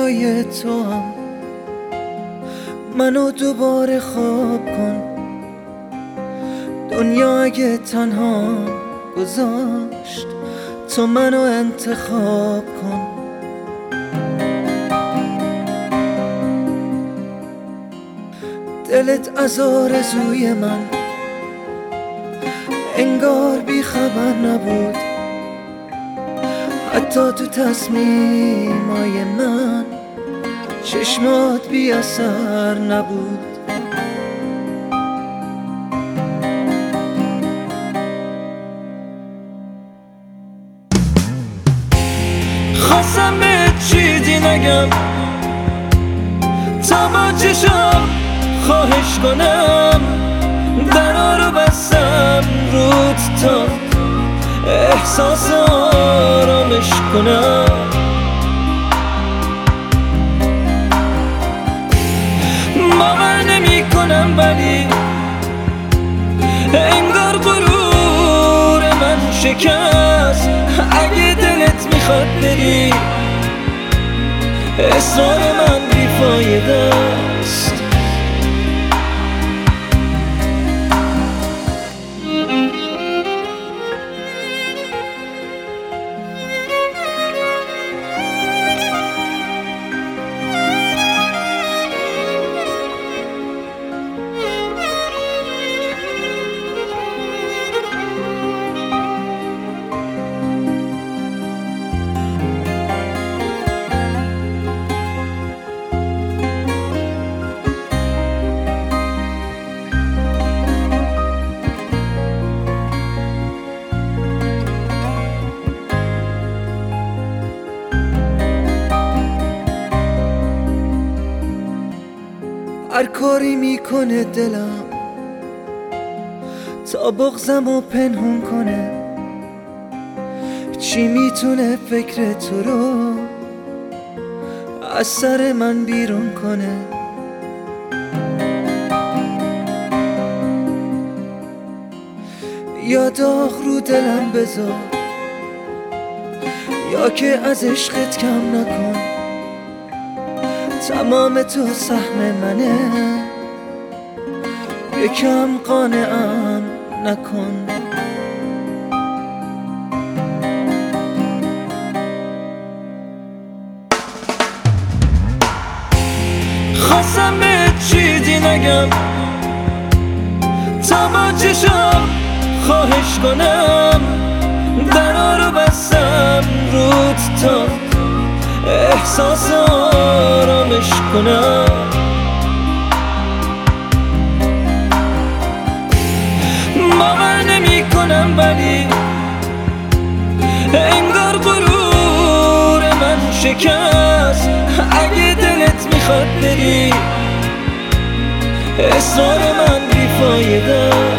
رویای تو هم منو دوباره خواب کن. دنیا اگه تنها گذاشت تو منو انتخاب کن. دلت از آرزوی من انگار بی خبر نبود، حتی تو تصمیمای من چشمات بی اثر نبود. خواستم به چیزی نگم تا با چشم خواهش کنم، درا رو بستم رود تا احساس آرامش کنم. باور نمی کنم ولی انگار غرور من شکست. اگه دلت میخواد بری اصرار من بیفایده است. هر کاری میکنه دلم تا بغضمو پنهون کنه، چی میتونه فکر تو رو از سر من بیرون کنه. یا داغ رو دلم بذار یا که از عشقت کم نکن. تمام تو سهم منه، یکم قانعم نکن. خواستم به چیزی نگم تا با چشم خواهش کنم، درا رو بستم رود تا احساس آرامش کنم. باور نمی کنم ولی انگار غرور من شکست. اگه دلت میخواد بری اصرار من بیفایده